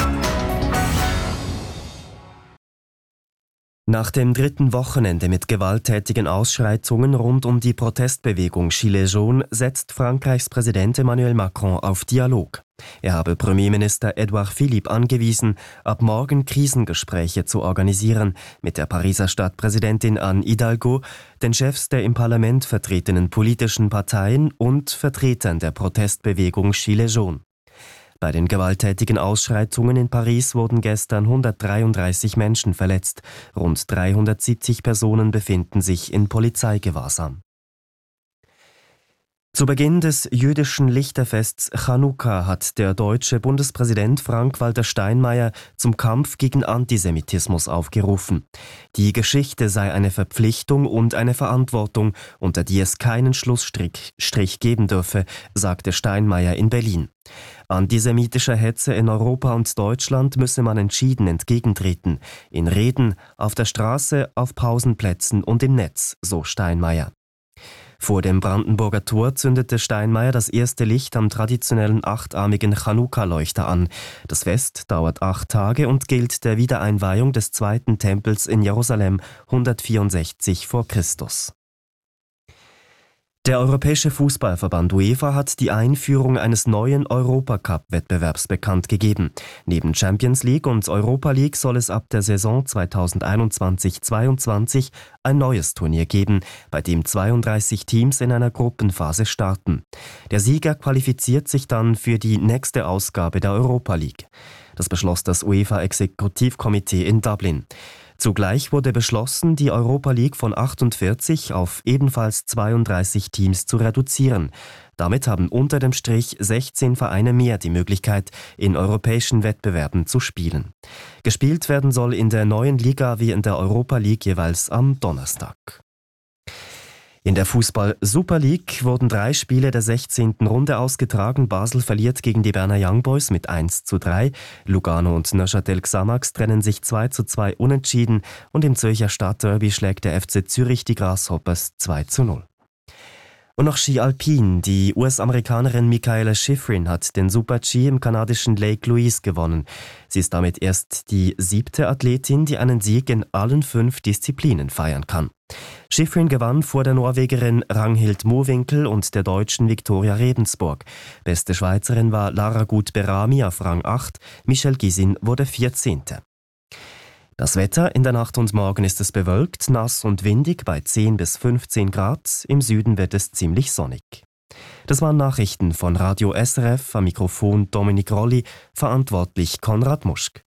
Nach dem dritten Wochenende mit gewalttätigen Ausschreitungen rund um die Protestbewegung Gilets jaunes setzt Frankreichs Präsident Emmanuel Macron auf Dialog. Er habe Premierminister Edouard Philippe angewiesen, ab morgen Krisengespräche zu organisieren mit der Pariser Stadtpräsidentin Anne Hidalgo, den Chefs der im Parlament vertretenen politischen Parteien und Vertretern der Protestbewegung Gilets jaunes. Bei den gewalttätigen Ausschreitungen in Paris wurden gestern 133 Menschen verletzt. Rund 370 Personen befinden sich in Polizeigewahrsam. Zu Beginn des jüdischen Lichterfests Chanukka hat der deutsche Bundespräsident Frank-Walter Steinmeier zum Kampf gegen Antisemitismus aufgerufen. Die Geschichte sei eine Verpflichtung und eine Verantwortung, unter die es keinen Schlussstrich geben dürfe, sagte Steinmeier in Berlin. Antisemitischer Hetze in Europa und Deutschland müsse man entschieden entgegentreten. In Reden, auf der Straße, auf Pausenplätzen und im Netz, so Steinmeier. Vor dem Brandenburger Tor zündete Steinmeier das erste Licht am traditionellen achtarmigen Chanukka-Leuchter an. Das Fest dauert 8 Tage und gilt der Wiedereinweihung des zweiten Tempels in Jerusalem 164 vor Christus. Der Europäische Fußballverband UEFA hat die Einführung eines neuen Europacup-Wettbewerbs bekannt gegeben. Neben Champions League und Europa League soll es ab der Saison 2021/22 ein neues Turnier geben, bei dem 32 Teams in einer Gruppenphase starten. Der Sieger qualifiziert sich dann für die nächste Ausgabe der Europa League. Das beschloss das UEFA-Exekutivkomitee in Dublin. Zugleich wurde beschlossen, die Europa League von 48 auf ebenfalls 32 Teams zu reduzieren. Damit haben unter dem Strich 16 Vereine mehr die Möglichkeit, in europäischen Wettbewerben zu spielen. Gespielt werden soll in der neuen Liga wie in der Europa League jeweils am Donnerstag. In der Fußball-Super League wurden 3 Spiele der 16. Runde ausgetragen. Basel verliert gegen die Berner Young Boys mit 1:3. Lugano und Neuchâtel Xamax trennen sich 2:2 unentschieden und im Zürcher Stadtderby schlägt der FC Zürich die Grasshoppers 2:0. Und noch Ski Alpin. Die US-Amerikanerin Mikaela Shiffrin hat den Super-G im kanadischen Lake Louise gewonnen. Sie ist damit erst die 7. Athletin, die einen Sieg in allen 5 Disziplinen feiern kann. Shiffrin gewann vor der Norwegerin Ragnhild Mowinckel und der Deutschen Viktoria Rebensburg. Beste Schweizerin war Lara Gut-Berami auf Rang 8, Michelle Gisin wurde 14. Das Wetter: in der Nacht und morgen ist es bewölkt, nass und windig bei 10 bis 15 Grad. Im Süden wird es ziemlich sonnig. Das waren Nachrichten von Radio SRF, am Mikrofon Dominik Rolli, verantwortlich Konrad Muschk.